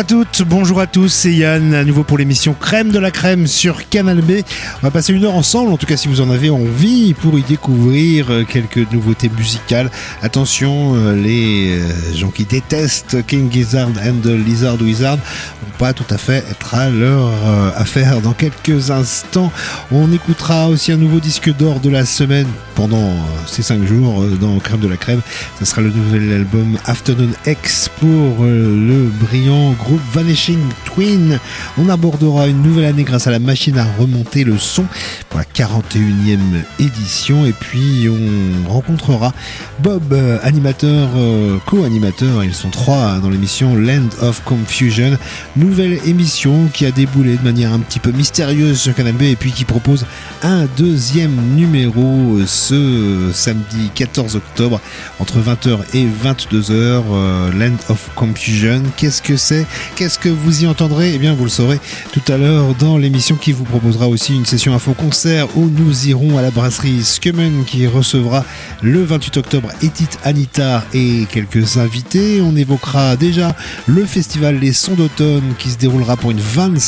toutes, bonjour à tous, c'est Yann, à nouveau pour l'émission Crème de la Crème sur Canal B. On va passer une heure ensemble, en tout cas si vous en avez envie, pour y découvrir quelques nouveautés musicales. Attention, les gens qui détestent King Gizzard and the Lizard Wizard vont pas tout à fait être à leur affaire. Dans quelques instants, on écoutera aussi un nouveau disque d'or de la semaine pendant ces 5 jours dans Crème de la Crème. Ce sera le nouvel album Afternoon X pour le brillant groupe Vanishing Twin. On abordera une nouvelle année grâce à la machine à remonter le son pour la 41e édition, et puis on rencontrera Bob, animateur, co-animateur, ils sont 3 dans l'émission Land of Confusion, nouvelle émission qui a déboulé de manière un petit peu mystérieuse sur Canal B et puis qui propose un deuxième numéro ce samedi 14 octobre entre 20h et 22h. Land of Confusion, qu'est-ce que c'est? Qu'est-ce que vous y entendrez? Eh bien vous le saurez tout à l'heure dans l'émission, qui vous proposera aussi une session info concert où nous irons à la brasserie Skummen qui recevra le 28 octobre Edith Anitar et quelques invités. On évoquera déjà le festival Les Sons d'Automne qui se déroulera pour une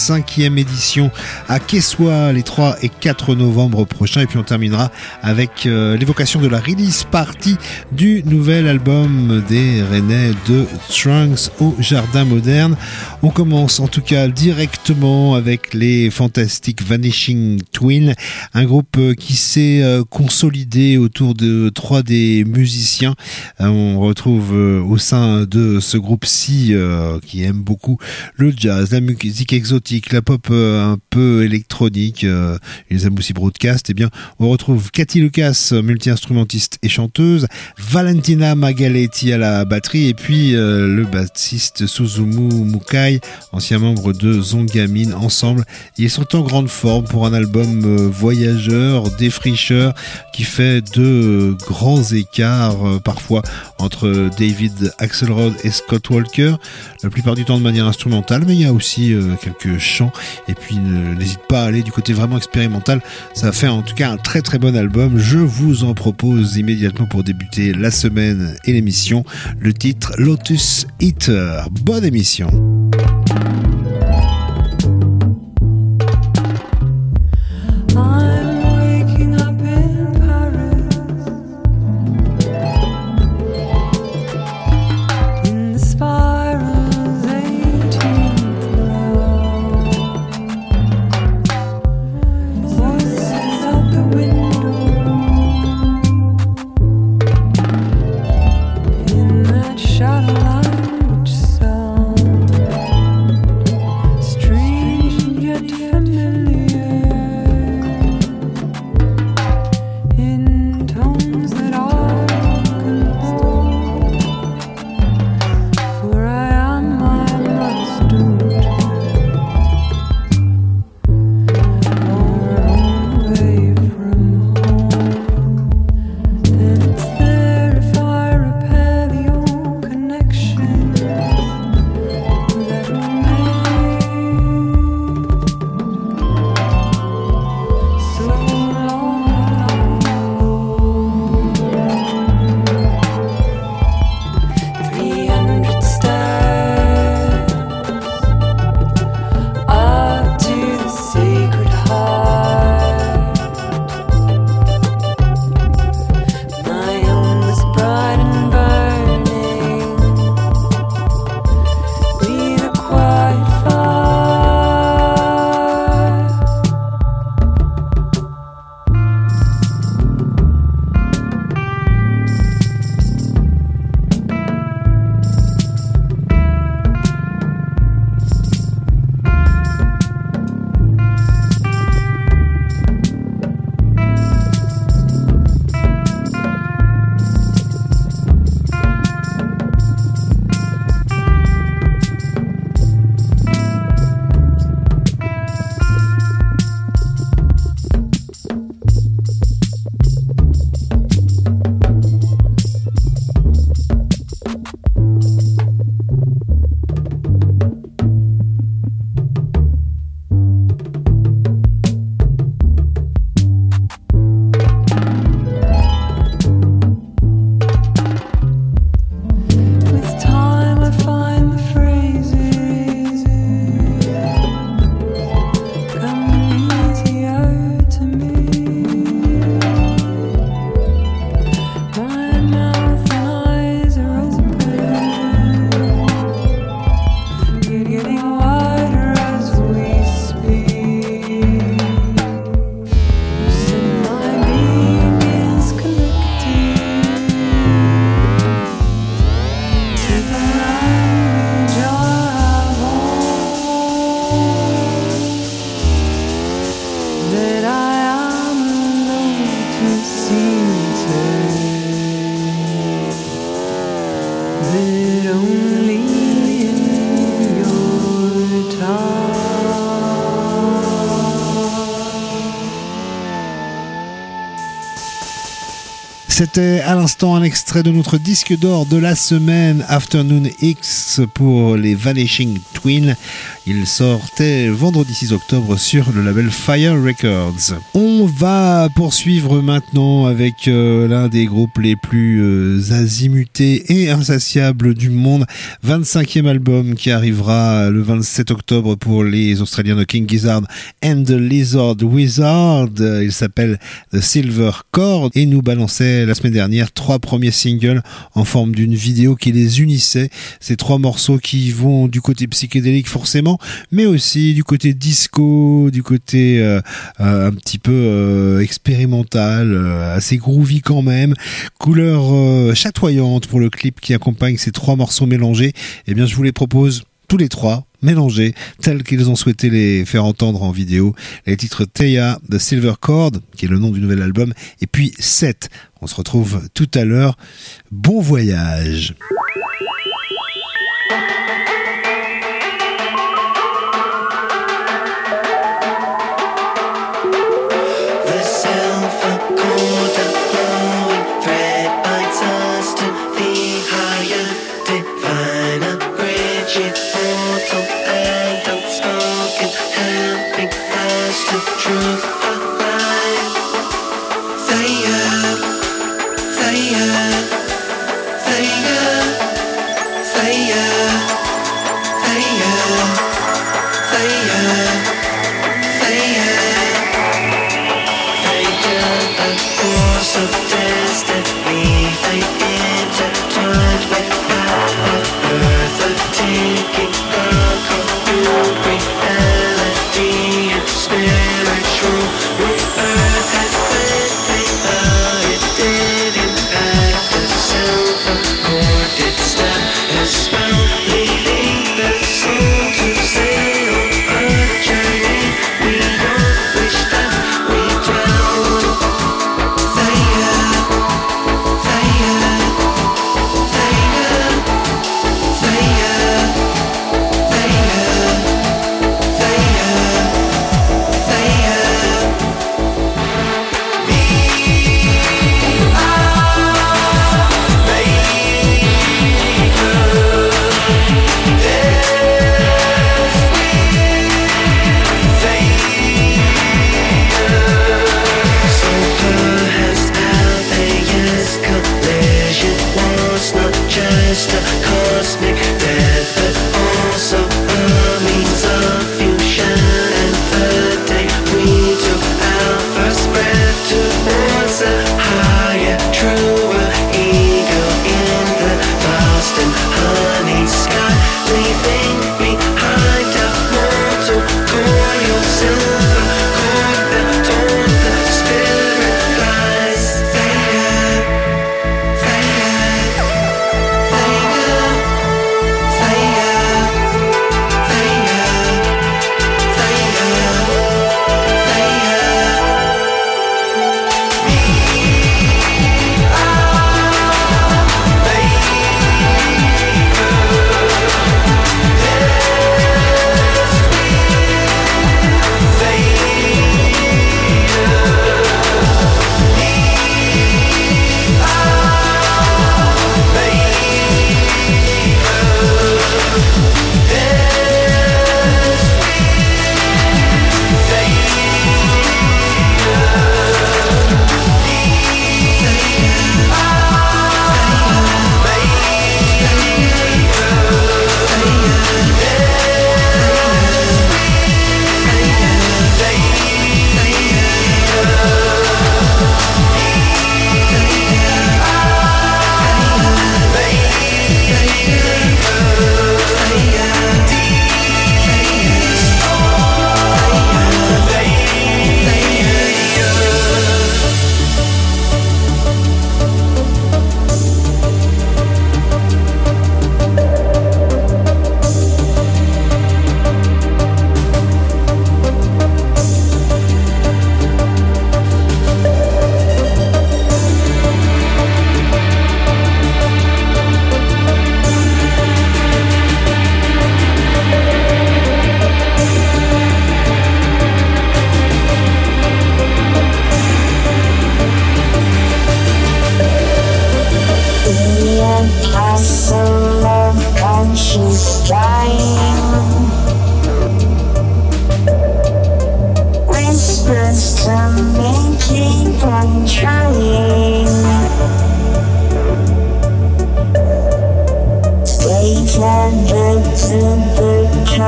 25e édition à Quessoy les 3 et 4 novembre prochains, et puis on terminera avec l'évocation de la release party du nouvel album des Rennais de Trunks au Jardin Moderne. On commence en tout cas directement avec les fantastiques Vanishing Twin, un groupe qui s'est consolidé autour de 3 des musiciens. On retrouve au sein de ce groupe-ci qui aime beaucoup le jazz, la musique exotique, la pop un peu électronique, ils aiment aussi broadcast. Eh bien, on retrouve Cathy Lucas, multi-instrumentiste et chanteuse, Valentina Magaletti à la batterie, et puis le bassiste Suzumu Mukai, ancien membre de Zongamin. Ensemble, ils sont en grande forme pour un album voyageur, défricheur, qui fait de grands écarts parfois entre David Axelrod et Scott Walker, la plupart du temps de manière instrumentale, mais il y a aussi quelques chants. Et puis n'hésite pas à aller du côté vraiment expérimental, ça fait en tout cas un très très bon album. Je vous en propose immédiatement pour débuter la semaine et l'émission le titre Lotus Eater. Bonne émission. Shadow line which sound C'était à l'instant un extrait de notre disque d'or de la semaine, Afternoon X pour les Vanishing Twins. Il sortait vendredi 6 octobre sur le label Fire Records. On va poursuivre maintenant avec l'un des groupes les plus azimutés et insatiables du monde. 25e album qui arrivera le 27 octobre pour les Australiens de King Gizzard and the Lizard Wizard. Il s'appelle The Silver Cord et nous balançait la semaine dernière 3 premiers singles en forme d'une vidéo qui les unissait. Ces 3 morceaux qui vont du côté psychédélique forcément, mais aussi du côté disco, du côté un petit peu expérimental, assez groovy quand même. Couleur chatoyante pour le clip qui accompagne ces 3 morceaux mélangés. Eh bien, je vous les propose tous les 3 mélangés tels qu'ils ont souhaité les faire entendre en vidéo. Les titres Theia, The Silver Cord, qui est le nom du nouvel album, et puis Set. On se retrouve tout à l'heure. Bon voyage. Fire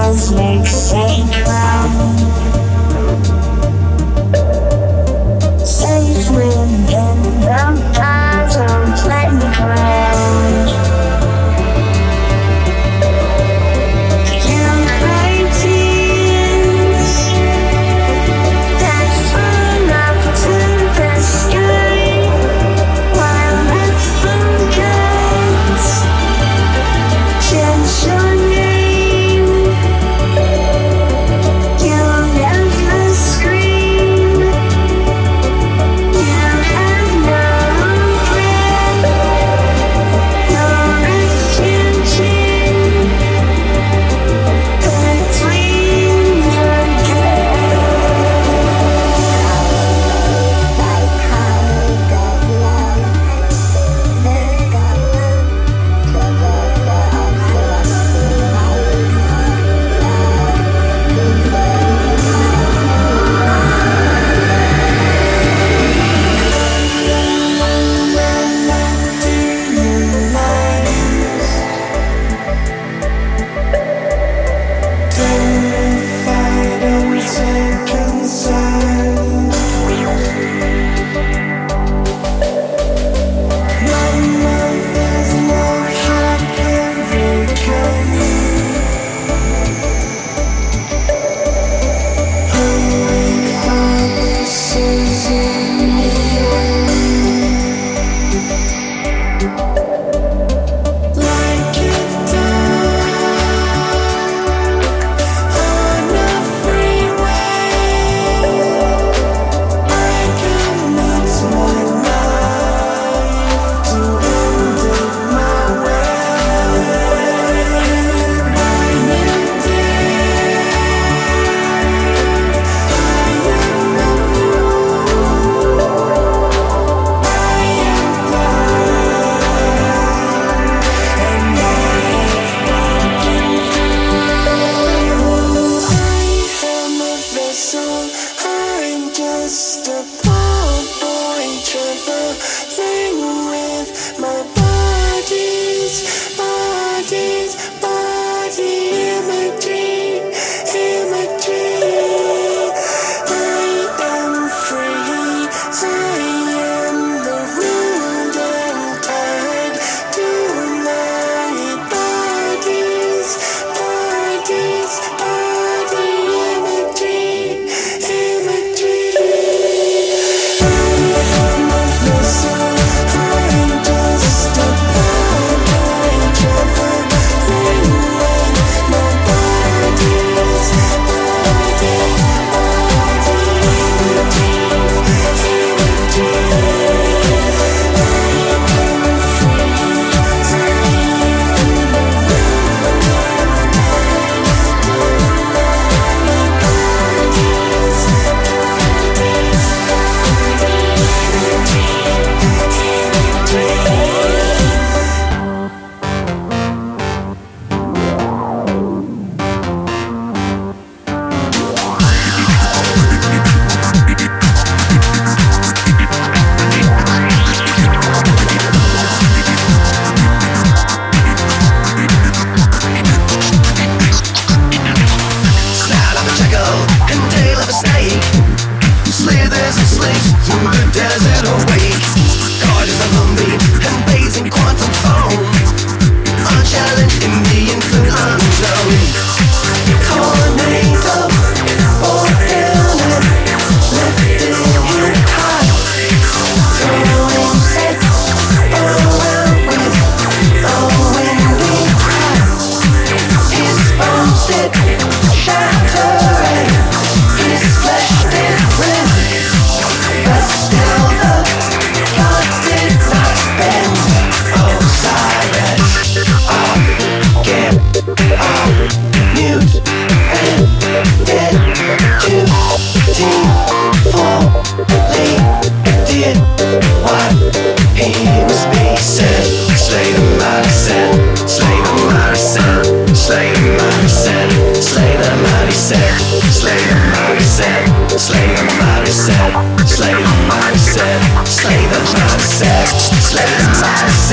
cosmic sacrum, safe within the bottom playground.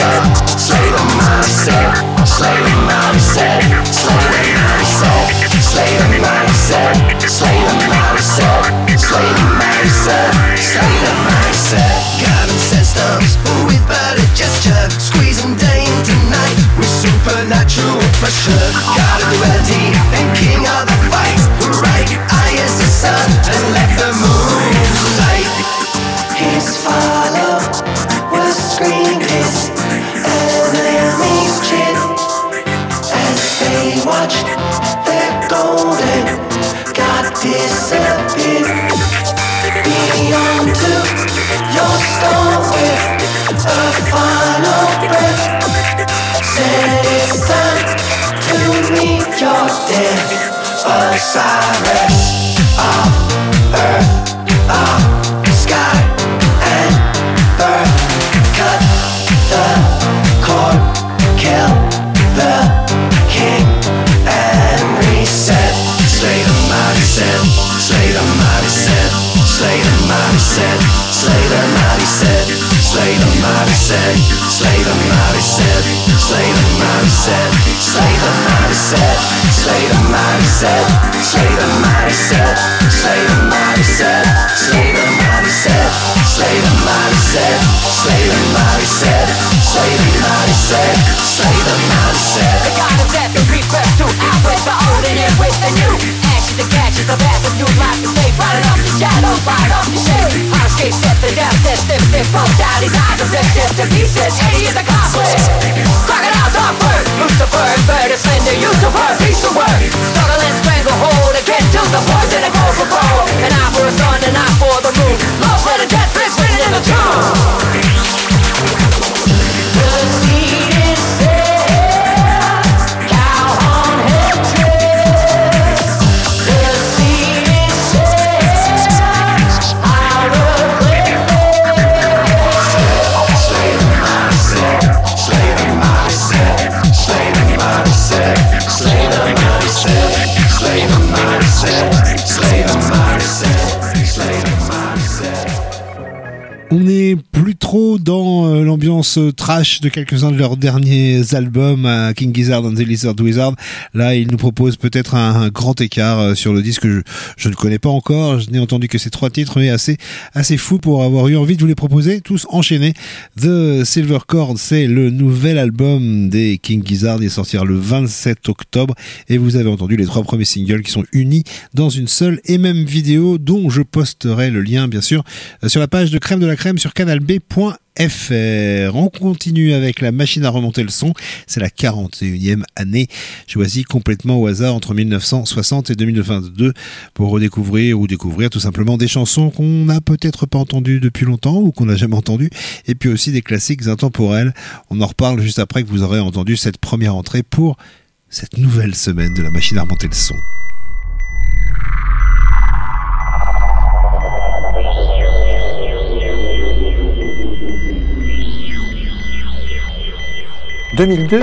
Slay the mindset, slay the mindset, slay the mindset, slay the mindset. Carbon systems with better gesture, squeezing day into night with supernatural pressure. God of duality and king of the fight. Right eye is the sun and let the moon light. His follow was scream his enemies chant as they watched their golden God disappear. Beyond to your storm with a final breath. Said it's time to meet your death. Osiris of earth, of sky and birth. Cut the cord, kill the king and reset. Slay the mighty set, slay the mighty set, slay the mighty set, slay the mighty set, slay the mighty set, slay the mighty set, slay the mighty set, slay the mighty set, slay the mighty set, slay the mighty set, slay the mighty set, slay the mighty set, slay the mighty set, slay the mighty set, slay the mighty set, slay the mighty set. The God of death and rebirth to outwit the old and in with the new. Ashes and catches the path of new life to save. Riding off the shadows, fight off the shade. Our escape set the death, stiff, poked out his eyes and ripped to pieces. 80 is accomplished. Crocodiles off bird, Lucifer and bird, a slender usurper, piece of work. Struggle and strangle hold again to the poison and go for gold. An eye for a sun, an eye for the moon. Love for the death, bliss written in the tomb. The seed is set, cow on head dress. The seed is set, out of clear. Slay the mindset, slay the mindset, slay the mindset, slay the mindset, slay the mindset, slay the mindset, slay the mindset. On n'est plus trop dans l'ambiance trash de quelques-uns de leurs derniers albums, King Gizzard and the Lizard Wizard. Là, ils nous proposent peut-être un grand écart sur le disque que je ne connais pas encore. Je n'ai entendu que ces 3 titres, mais assez fou pour avoir eu envie de vous les proposer, tous enchaînés. The Silver Cord, c'est le nouvel album des King Gizzard. Il sortira le 27 octobre et vous avez entendu les 3 premiers singles qui sont unis dans une seule et même vidéo dont je posterai le lien, bien sûr, sur la page de Crème de la Crème sur canalb.fr. On continue avec la machine à remonter le son. C'est la 41e année, choisie complètement au hasard entre 1960 et 2022 pour redécouvrir ou découvrir tout simplement des chansons qu'on n'a peut-être pas entendues depuis longtemps ou qu'on n'a jamais entendues, et puis aussi des classiques intemporels. On en reparle juste après que vous aurez entendu cette première entrée pour cette nouvelle semaine de la machine à remonter le son. 2002.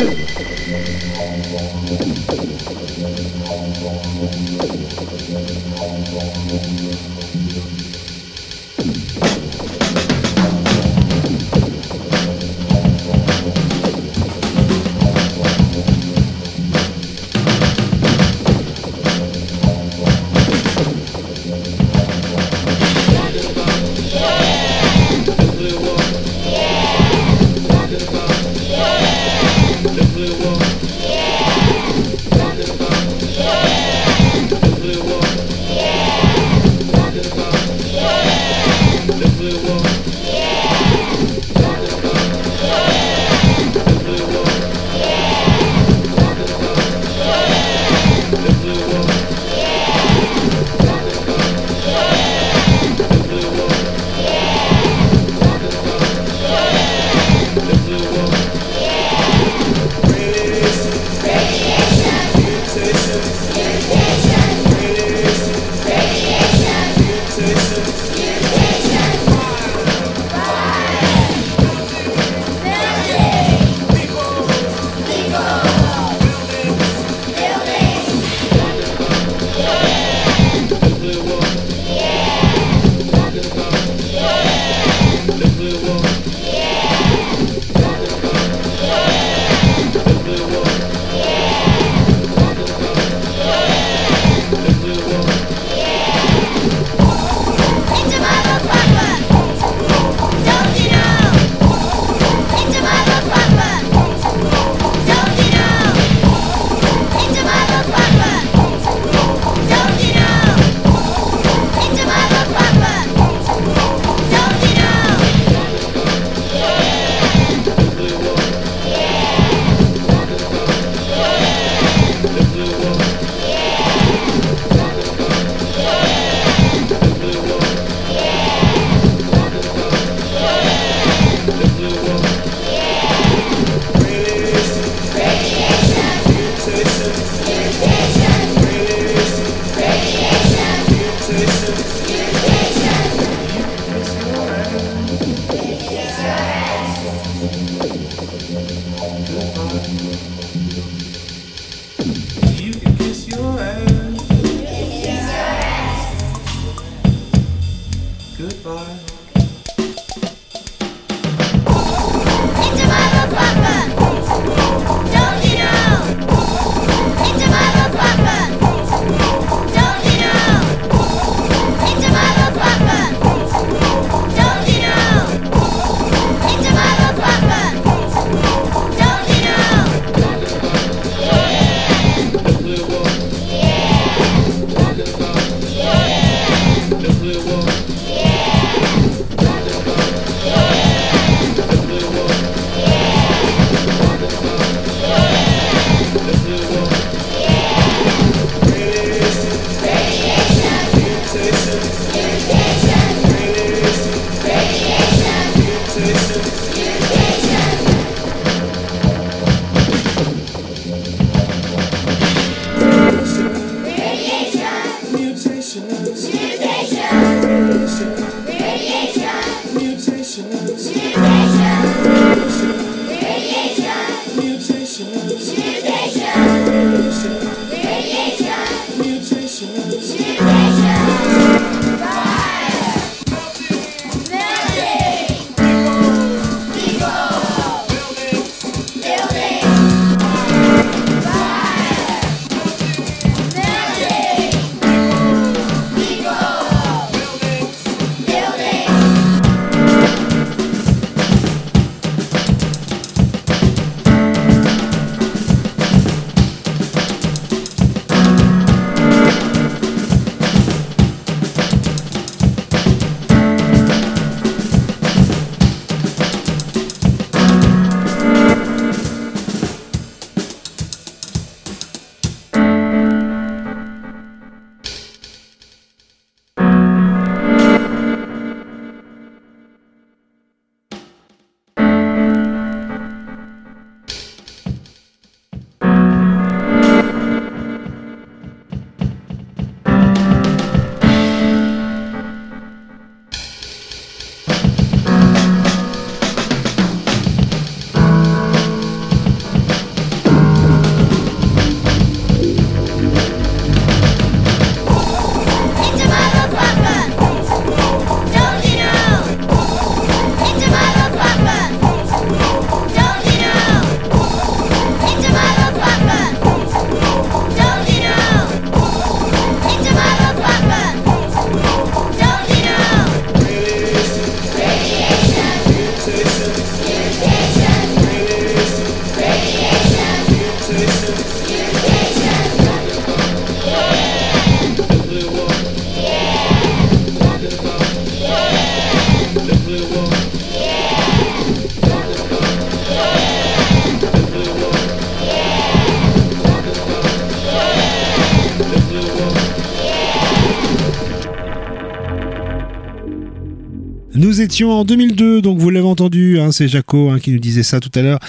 Nous étions en 2002, donc vous l'avez entendu, hein, c'est Jaco qui nous disait ça tout à l'heure.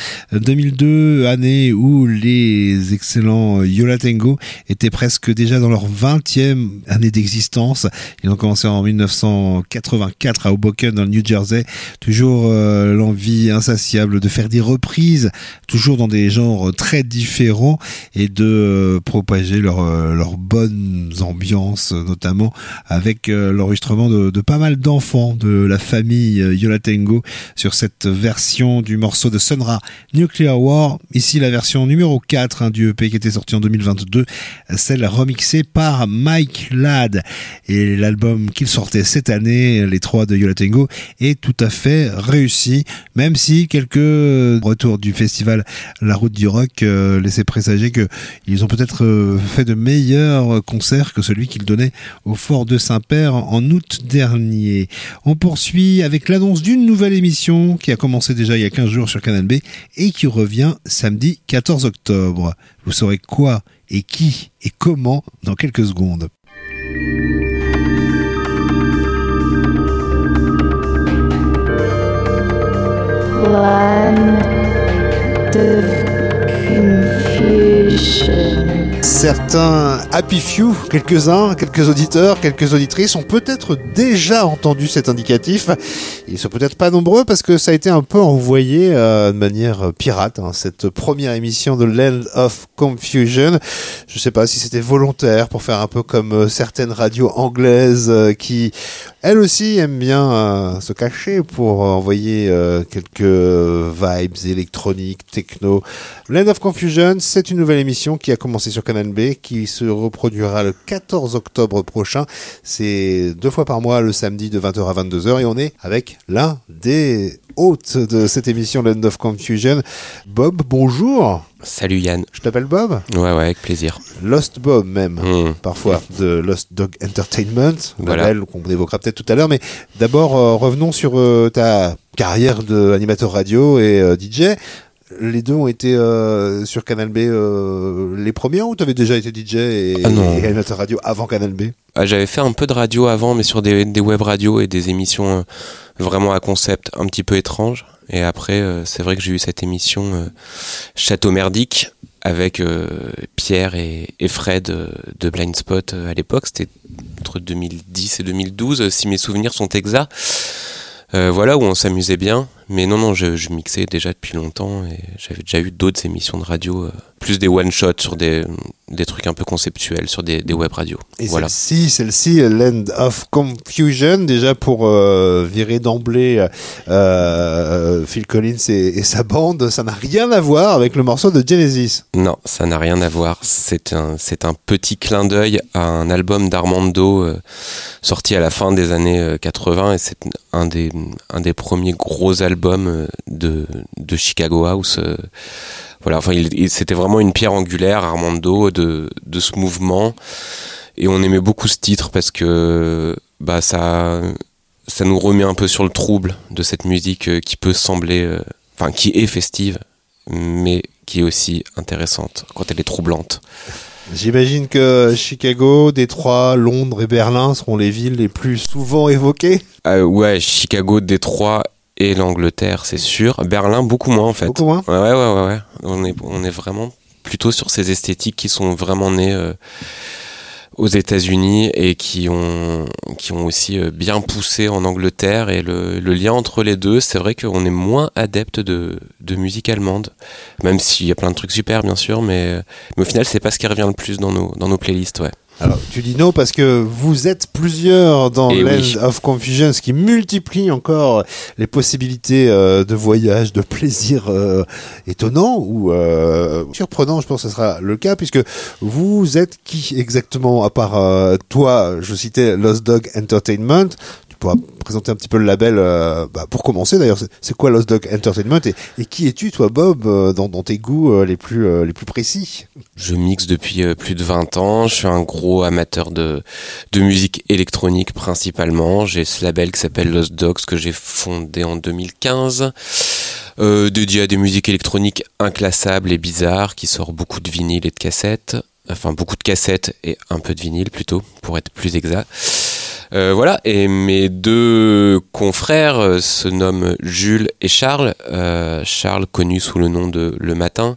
2002, année où les excellents Yo La Tengo étaient presque déjà dans leur 20e année d'existence. Ils ont commencé en 1984 à Hoboken dans le New Jersey. Toujours l'envie insatiable de faire des reprises, toujours dans des genres très différents et de propager leur bonnes ambiances, notamment avec l'enregistrement de pas mal d'enfants de la famille Yo La Tengo sur cette version du morceau de Sun Ra Nuclear War. Ici la version numéro 4 du EP qui était sorti en 2022, celle remixée par Mike Ladd. Et l'album qu'il sortait cette année, les trois de Yo La Tengo, est tout à fait réussi, même si quelques retours du festival La Route du Rock laissaient présager qu'ils ont peut-être fait de meilleurs concerts que celui qu'ils donnaient au Fort de Saint-Père en août dernier. On poursuit avec l'annonce d'une nouvelle émission qui a commencé déjà il y a 15 jours sur Canal B et qui revient samedi 14 octobre. Vous saurez quoi et qui et comment dans quelques secondes. Land of confusion. Certains Happy Few, quelques auditeurs, quelques auditrices ont peut-être déjà entendu cet indicatif. Ils sont peut-être pas nombreux parce que ça a été un peu envoyé de manière pirate, cette première émission de Land of Confusion. Je sais pas si c'était volontaire pour faire un peu comme certaines radios anglaises qui, elles aussi, aiment bien se cacher pour envoyer quelques vibes électroniques, techno. Land of Confusion, c'est une nouvelle émission qui a commencé sur Canal B, qui se reproduira le 14 octobre prochain. C'est 2 fois par mois, le samedi de 20h à 22h, et on est avec l'un des hôtes de cette émission Land of Confusion. Bob, bonjour. Salut Yann. Je t'appelle Bob ? Ouais, avec plaisir. Lost Bob même, parfois, de Lost Dog Entertainment, label qu'on évoquera peut-être tout à l'heure. Mais d'abord, revenons sur ta carrière d'animateur radio et DJ. Les deux ont été sur Canal B les premiers, ou tu avais déjà été DJ et animateur radio avant Canal B ? J'avais fait un peu de radio avant, mais sur des web radios et des émissions vraiment à concept un petit peu étranges. Et après, c'est vrai que j'ai eu cette émission Château Merdique avec Pierre et Fred de Blind Spot à l'époque. C'était entre 2010 et 2012, si mes souvenirs sont exacts. Voilà, où on s'amusait bien. Mais non, je mixais déjà depuis longtemps et j'avais déjà eu d'autres émissions de radio, plus des one-shots sur des trucs un peu conceptuels, sur des web radios. Et voilà. Celle-ci, Land of Confusion, déjà pour virer d'emblée Phil Collins et sa bande, ça n'a rien à voir avec le morceau de Genesis. Non, ça n'a rien à voir. C'est un petit clin d'œil à un album d'Armando sorti à la fin des années 80 et c'est un des premiers gros albums de Chicago House. Voilà, enfin, c'était vraiment une pierre angulaire, Armando, de ce mouvement. Et on aimait beaucoup ce titre parce que ça nous remet un peu sur le trouble de cette musique qui peut sembler, qui est festive, mais qui est aussi intéressante quand elle est troublante. J'imagine que Chicago, Détroit, Londres et Berlin seront les villes les plus souvent évoquées. Ouais, Chicago, Détroit et l'Angleterre, c'est sûr. Berlin, beaucoup moins en fait. Beaucoup moins ? Ouais. On est vraiment plutôt sur ces esthétiques qui sont vraiment nées aux États-Unis et qui ont aussi bien poussé en Angleterre. Et le lien entre les deux, c'est vrai qu'on est moins adepte de musique allemande, même s'il y a plein de trucs super bien sûr, mais au final c'est pas ce qui revient le plus dans nos playlists, ouais. Alors, tu dis non parce que vous êtes plusieurs dans Land of Confusion, ce qui multiplie encore les possibilités de voyage, de plaisir étonnant ou surprenant, je pense que ce sera le cas, puisque vous êtes qui exactement, à part toi, je citais Lost Dog Entertainment. Tu pourras présenter un petit peu le label pour commencer d'ailleurs. C'est quoi Lost Dog Entertainment et qui es-tu toi Bob dans tes goûts les plus précis? Je mixe depuis plus de 20 ans, je suis un gros amateur de musique électronique principalement. J'ai ce label qui s'appelle Lost Dogs que j'ai fondé en 2015, dédié à des musiques électroniques inclassables et bizarres, qui sort beaucoup de vinyles et de cassettes, enfin beaucoup de cassettes et un peu de vinyle plutôt, pour être plus exact. Voilà, et mes deux confrères se nomment Jules et Charles. Charles connu sous le nom de Le Matin,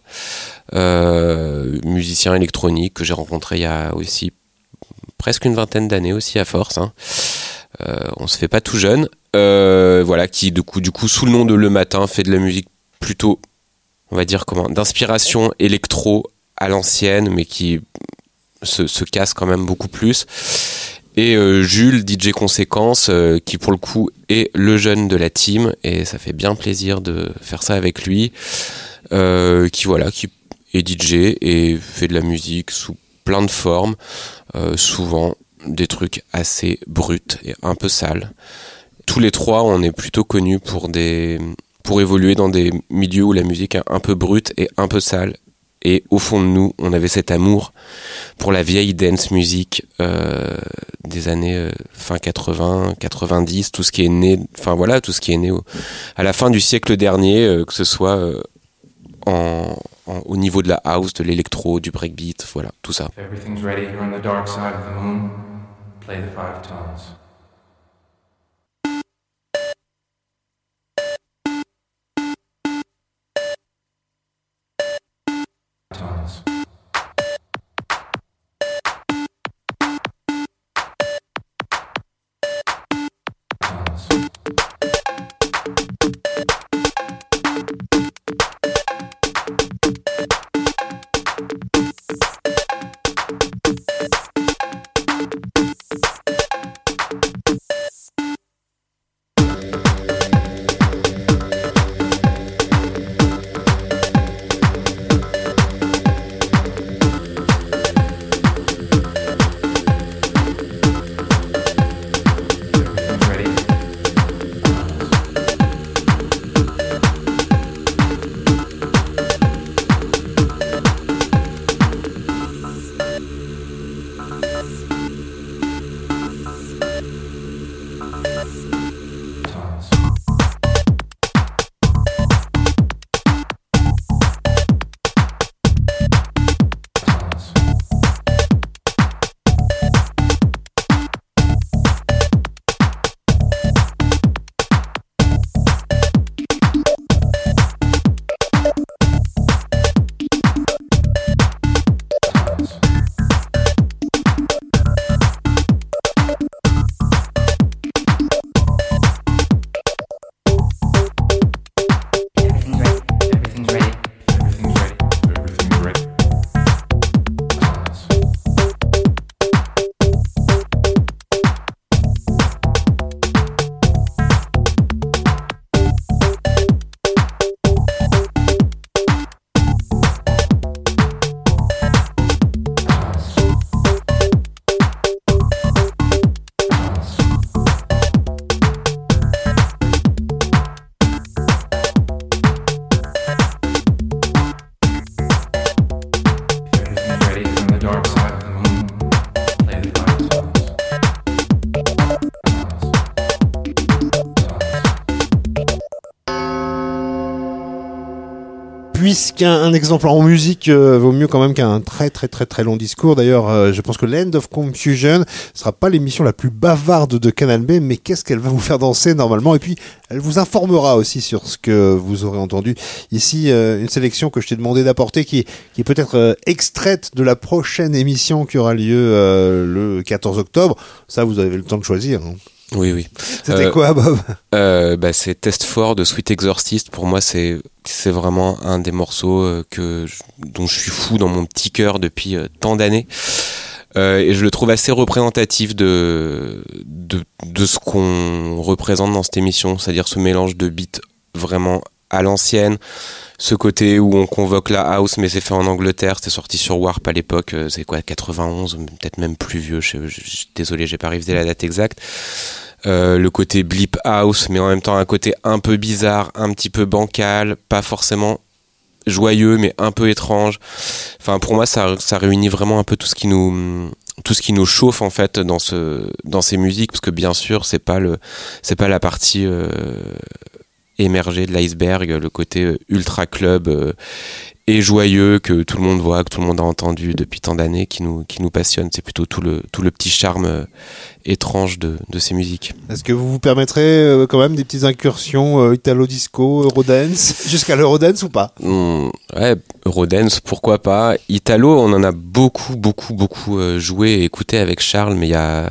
musicien électronique que j'ai rencontré il y a aussi presque une vingtaine d'années aussi à force. On se fait pas tout jeune. Voilà, qui du coup sous le nom de Le Matin fait de la musique plutôt, on va dire d'inspiration électro à l'ancienne, mais qui se casse quand même beaucoup plus. Et Jules, DJ Conséquence, qui pour le coup est le jeune de la team, et ça fait bien plaisir de faire ça avec lui, qui est DJ et fait de la musique sous plein de formes, souvent des trucs assez bruts et un peu sales. Tous les trois, on est plutôt connus pour évoluer dans des milieux où la musique est un peu brute et un peu sale. Et au fond de nous, on avait cet amour pour la vieille dance music des années fin 80, 90, tout ce qui est né à la fin du siècle dernier, que ce soit au niveau de la house, de l'électro, du breakbeat, voilà, tout ça. Everything's ready here on the dark side of the moon. Play the 5 tones. Tones. puisqu'un exemple en musique vaut mieux quand même qu'un très très très très long discours. D'ailleurs, je pense que Land of Confusion sera pas l'émission la plus bavarde de Canal B, mais qu'est-ce qu'elle va vous faire danser normalement. Et puis, elle vous informera aussi sur ce que vous aurez entendu. Ici, une sélection que je t'ai demandé d'apporter qui est peut-être extraite de la prochaine émission qui aura lieu le 14 octobre. Ça, vous avez le temps de choisir. Hein. Oui. C'était quoi, Bob? C'est Test 4 de Sweet Exorcist. Pour moi, c'est vraiment un des morceaux dont je suis fou dans mon petit cœur depuis tant d'années. Et je le trouve assez représentatif de ce qu'on représente dans cette émission, c'est-à-dire ce mélange de beats vraiment à l'ancienne, ce côté où on convoque la house, mais c'est fait en Angleterre, c'était sorti sur Warp à l'époque, c'est quoi, 91, peut-être même plus vieux, désolé, j'ai pas révisé la date exacte. Le côté bleep house, mais en même temps un côté un peu bizarre, un petit peu bancal, pas forcément joyeux, mais un peu étrange. Enfin, pour moi, ça réunit vraiment un peu tout ce qui nous chauffe en fait dans ces musiques, parce que bien sûr, c'est pas la partie émergé de l'iceberg, le côté ultra club et joyeux que tout le monde voit, que tout le monde a entendu depuis tant d'années, qui nous passionne. C'est plutôt tout le petit charme étrange de ces musiques. Est-ce que vous permettrez quand même des petites incursions italo-disco, Eurodance, jusqu'à l'Eurodance ou pas? Ouais, Eurodance, pourquoi pas. Italo, on en a beaucoup joué et écouté avec Charles, mais il y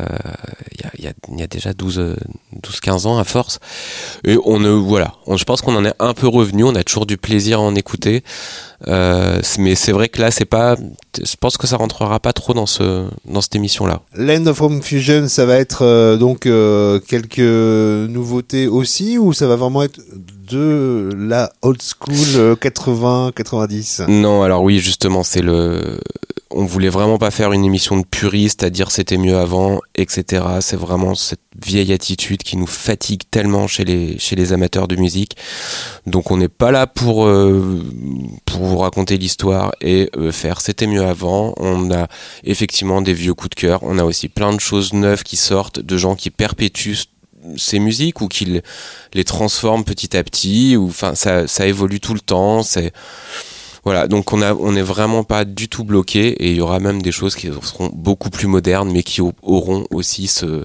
a déjà 12-15 ans à force. Et je pense qu'on en est un peu revenu, on a toujours du plaisir à en écouter. Mais c'est vrai que là, je pense que ça rentrera pas trop dans cette émission-là. Land of Confusion, ça va être donc quelques nouveautés aussi, ou ça va vraiment être de la old school 80-90? Non, alors oui, justement, on voulait vraiment pas faire une émission de puriste, à dire c'était mieux avant, etc. C'est vraiment cette vieille attitude qui nous fatigue tellement chez les amateurs de musique. Donc on n'est pas là pour vous raconter l'histoire et faire c'était mieux avant. On a effectivement des vieux coups de cœur. On a aussi plein de choses neuves qui sortent, de gens qui perpétuent ces musiques ou qui les transforment petit à petit. Enfin, ça évolue tout le temps. Voilà, donc on est vraiment pas du tout bloqué, et il y aura même des choses qui seront beaucoup plus modernes, mais qui auront aussi ces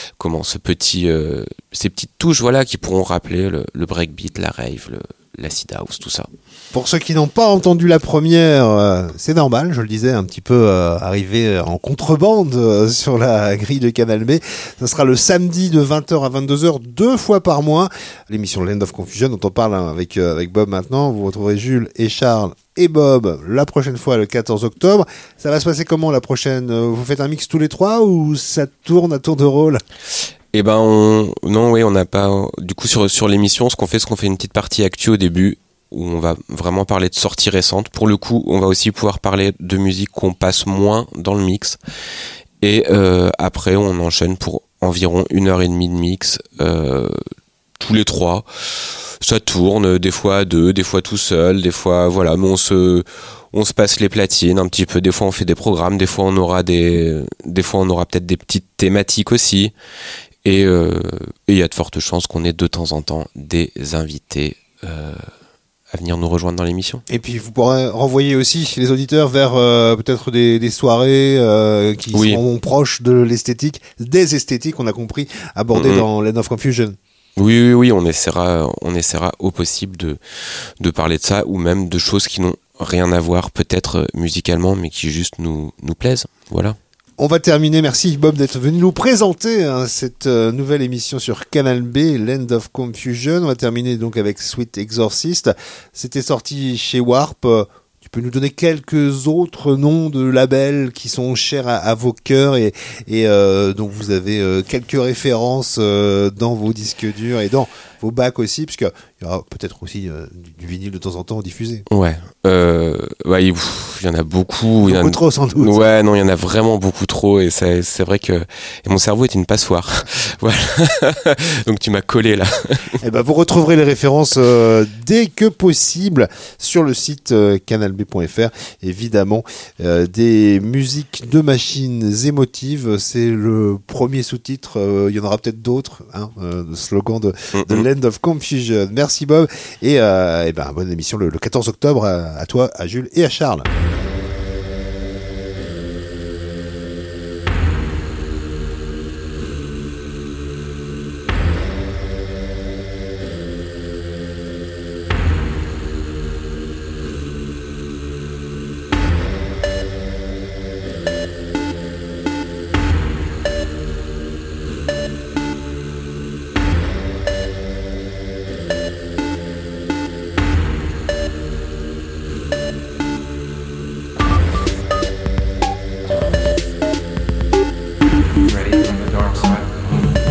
petites touches, voilà, qui pourront rappeler le breakbeat, la rave, l'acid house, tout ça. Pour ceux qui n'ont pas entendu la première, c'est normal, je le disais, un petit peu arrivé en contrebande sur la grille de Canal B. Ça sera le samedi de 20h à 22h, 2 fois par mois. L'émission Land of Confusion, dont on parle avec Bob maintenant. Vous retrouverez Jules et Charles et Bob la prochaine fois, le 14 octobre. Ça va se passer comment la prochaine? Vous faites un mix tous les trois ou ça tourne à tour de rôle? Eh ben, on n'a pas. Du coup, sur l'émission, ce qu'on fait une petite partie actu au début, où on va vraiment parler de sorties récentes. Pour le coup, on va aussi pouvoir parler de musique qu'on passe moins dans le mix. Et après, on enchaîne pour environ 1h30 de mix, tous les trois. Ça tourne, des fois à deux, des fois tout seul, des fois, voilà, mais on se passe les platines un petit peu. Des fois, on fait des programmes, des fois, on aura peut-être des petites thématiques aussi. Et il y a de fortes chances qu'on ait de temps en temps des invités à venir nous rejoindre dans l'émission. Et puis vous pourrez renvoyer aussi les auditeurs vers peut-être des soirées qui seront proches de l'esthétique, des esthétiques, on a compris, abordées dans Land of Confusion. Oui, on essaiera au possible de parler de ça, ou même de choses qui n'ont rien à voir peut-être musicalement, mais qui juste nous plaisent. Voilà. On va terminer, merci Bob d'être venu nous présenter cette nouvelle émission sur Canal B, Land of Confusion. On va terminer donc avec Sweet Exorcist. C'était sorti chez Warp. Tu peux nous donner quelques autres noms de labels qui sont chers à vos cœurs et dont vous avez quelques références dans vos disques durs et dans vos bacs aussi, puisque il y aura peut-être aussi du vinyle de temps en temps diffusé. Ouais, il y en a beaucoup. Beaucoup trop sans doute. Ouais, non, il y en a vraiment beaucoup trop, et c'est vrai que mon cerveau est une passoire. Voilà. Donc tu m'as collé là. Et ben vous retrouverez les références dès que possible sur le site canalb.fr. Évidemment, des musiques de machines émotives, c'est le premier sous-titre. Il y en aura peut-être d'autres. Le slogan de Land of Confusion. Merci Bob et bonne émission le 14 octobre à toi, à Jules et à Charles. Ready from the dark side of the moon.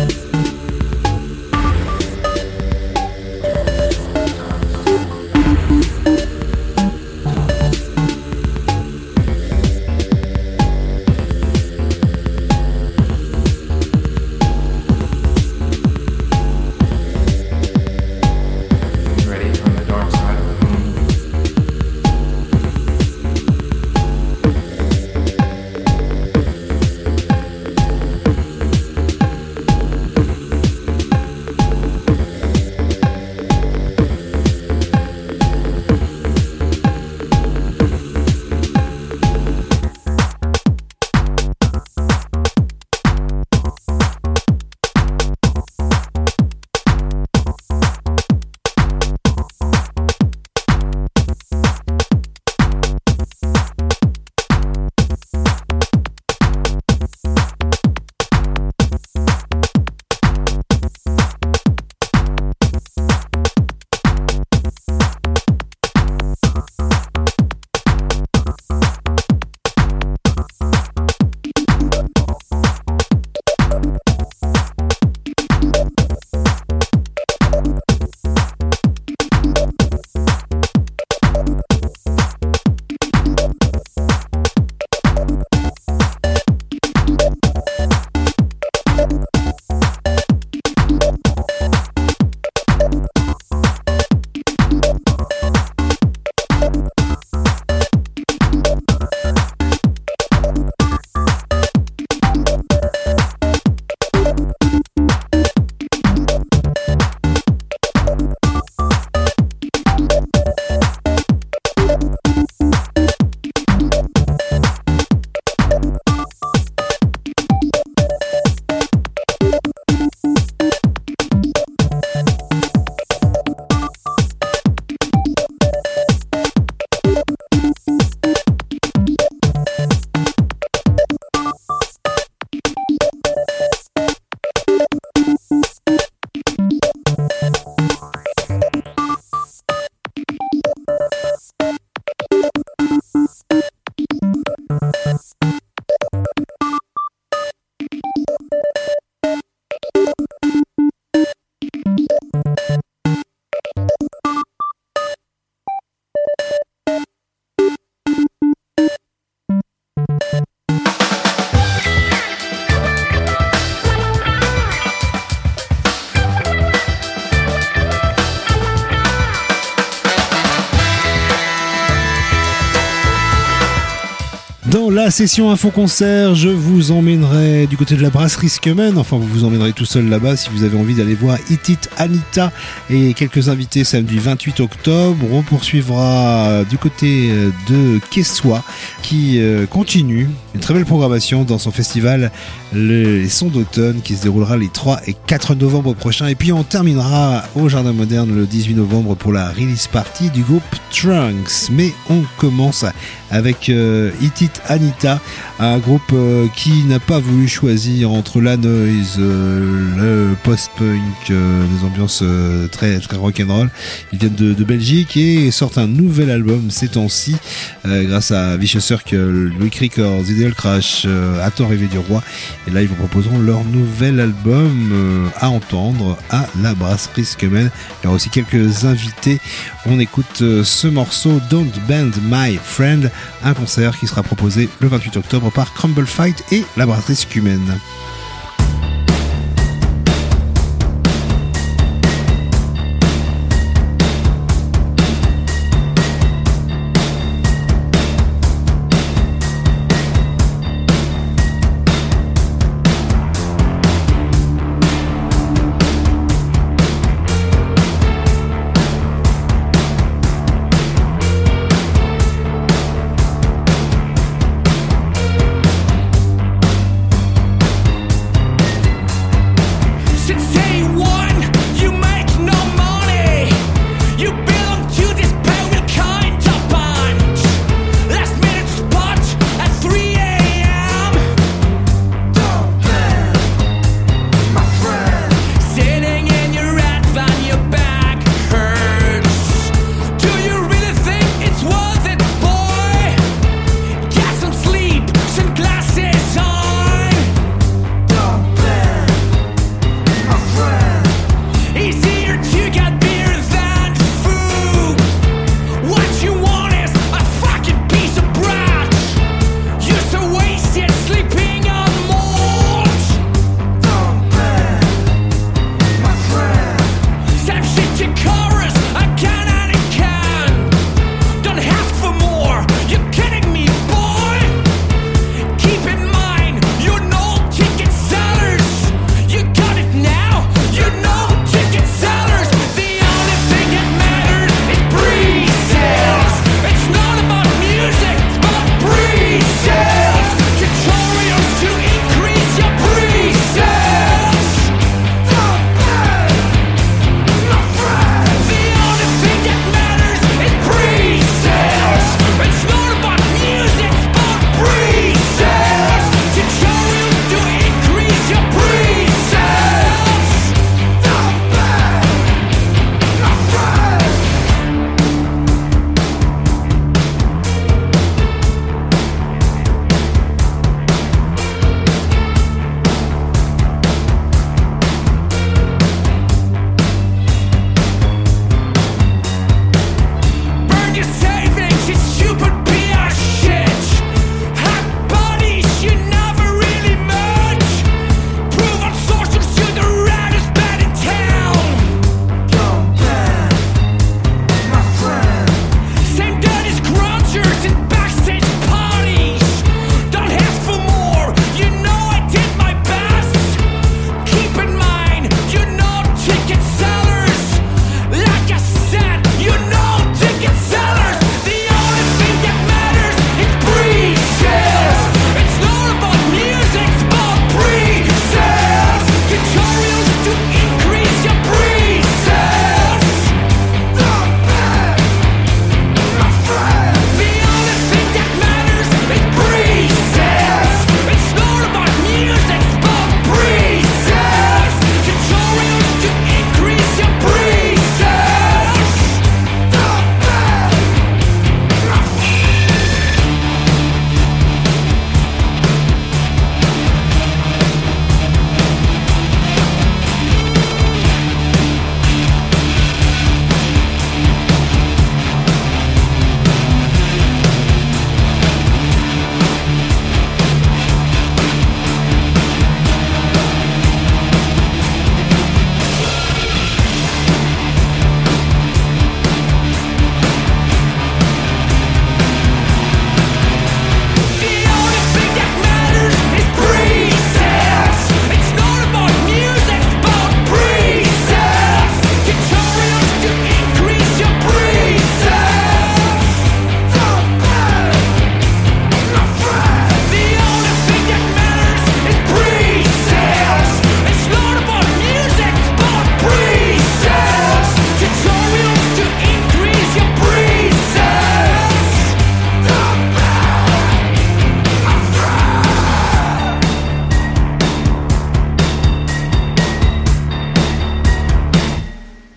Ready from the dark side of the moon. Dans la session info-concert, je vous emmènerai du côté de la brasserie Scumen. Enfin, vous vous emmènerez tout seul là-bas si vous avez envie d'aller voir Hit It Anita et quelques invités samedi 28 octobre. On poursuivra du côté de Quessois qui continue une très belle programmation dans son festival Les Sons d'Automne qui se déroulera les 3 et 4 novembre prochains. Et puis on terminera au Jardin Moderne le 18 novembre pour la release party du groupe Trunks. Mais on commence avec Hit It Anita, un groupe qui n'a pas voulu choisir entre la noise, le post-punk, des ambiances très, très rock'n'roll. Ils viennent de Belgique et sortent un nouvel album ces temps-ci grâce à Vicious Circle, Louis Records, Ideal Crash, À Temps Rêvé du Roi. Et là, ils vous proposeront leur nouvel album à entendre à la brasserie Scumen. Il y aura aussi quelques invités. On écoute ce morceau Don't Bend My Friend, un concert qui sera proposé le 28 octobre par Crumble Fight et la brasserie Scumen.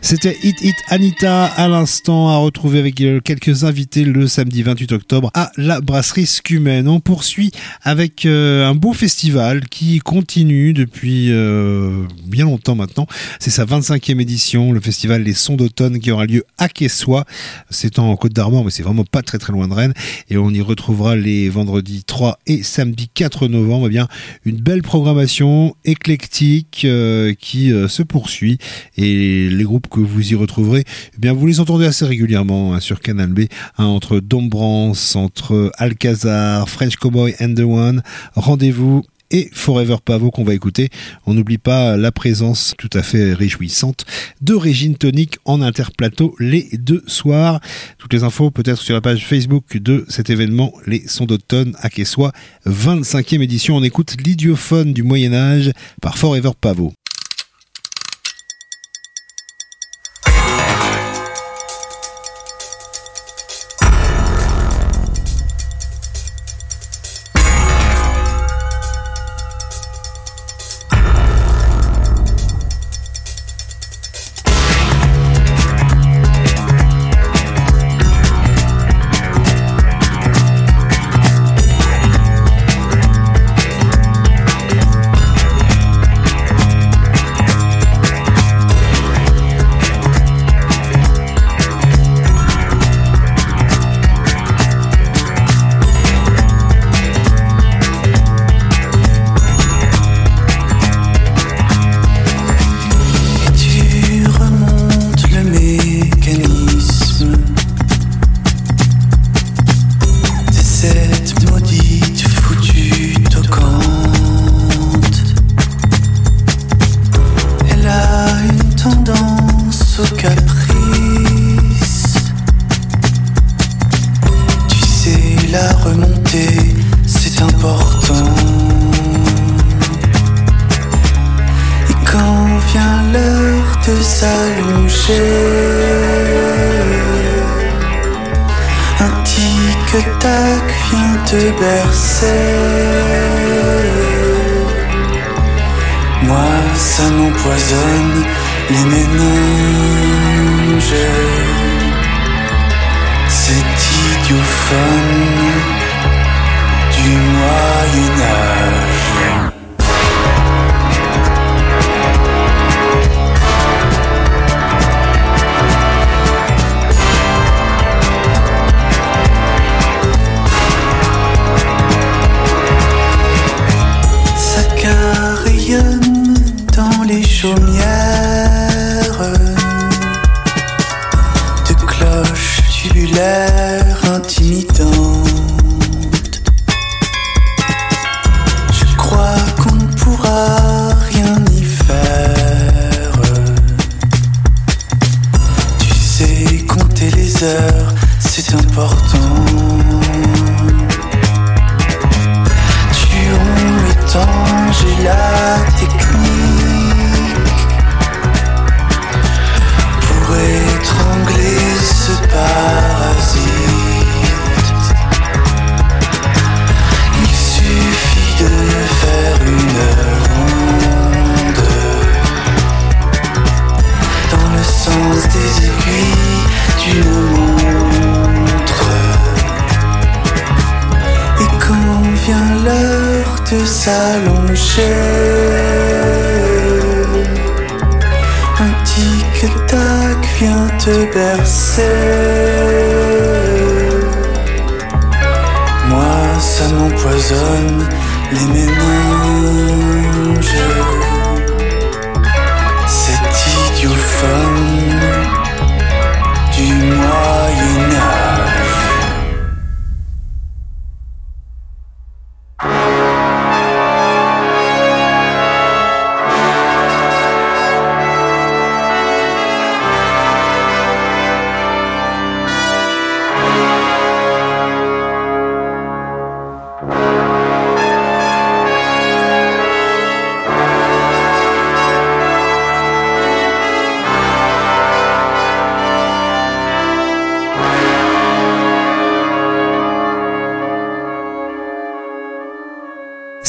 C'était Hit Anita à l'instant, à retrouver avec quelques invités le samedi 28 octobre à la brasserie Scumen. On poursuit avec un beau festival qui continue depuis bien longtemps maintenant. C'est sa 25e édition, le festival Les Sons d'Automne qui aura lieu à Quessoy. C'est en Côte d'Armor, mais c'est vraiment pas très très loin de Rennes. Et on y retrouvera les vendredis 3 et samedi 4 novembre. Eh bien, une belle programmation éclectique qui se poursuit. Et les groupes que vous y retrouverez, eh bien vous les entendez assez régulièrement sur Canal B, entre Dombrance, entre Alcazar, French Cowboy and the One, Rendez-vous et Forever Pavot qu'on va écouter. On n'oublie pas la présence tout à fait réjouissante de Régine Tonic en interplateau les 2 soirs. Toutes les infos peut-être sur la page Facebook de cet événement, Les Sons d'Automne à Quessoy, 25e édition. On écoute l'idiophone du Moyen-Âge par Forever Pavot.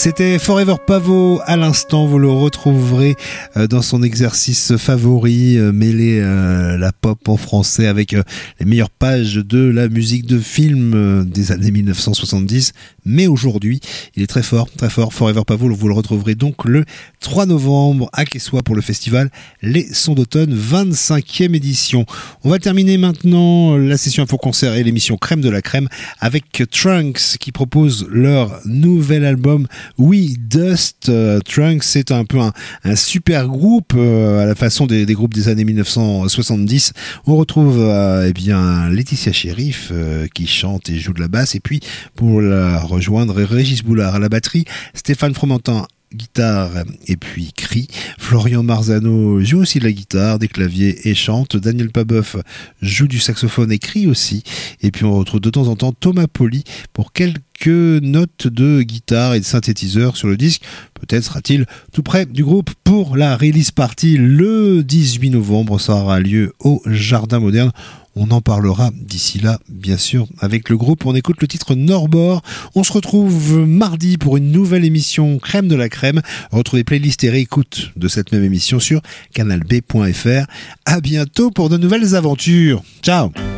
C'était Forever Pavot à l'instant, vous le retrouverez dans son exercice favori, mêler la pop en français avec les meilleures pages de la musique de film des années 1970, mais aujourd'hui il est très fort, Forever Pavot, vous le retrouverez donc le 3 novembre à Quessoy pour le festival Les Sons d'Automne, 25e édition. On va terminer maintenant la session info-concert et l'émission Crème de la Crème avec Trunks qui propose leur nouvel album We Dust. Trunks, c'est un peu un super groupe à la façon des groupes des années 1970. On retrouve Laetitia Sheriff qui chante et joue de la basse, et puis pour la rejoindre, Régis Boulard à la batterie, Stéphane Fromentin guitare et puis crie. Florian Marzano joue aussi de la guitare, des claviers et chante. Daniel Pabeuf joue du saxophone et crie aussi. Et puis on retrouve de temps en temps Thomas Poli pour quelques notes de guitare et de synthétiseur sur le disque. Peut-être sera-t-il tout près du groupe pour la release party le 18 novembre. Ça aura lieu au Jardin Moderne. On en parlera d'ici là, bien sûr, avec le groupe. On écoute le titre Norbord. On se retrouve mardi pour une nouvelle émission Crème de la Crème. Retrouvez playlist et réécoute de cette même émission sur canalb.fr. À bientôt pour de nouvelles aventures. Ciao!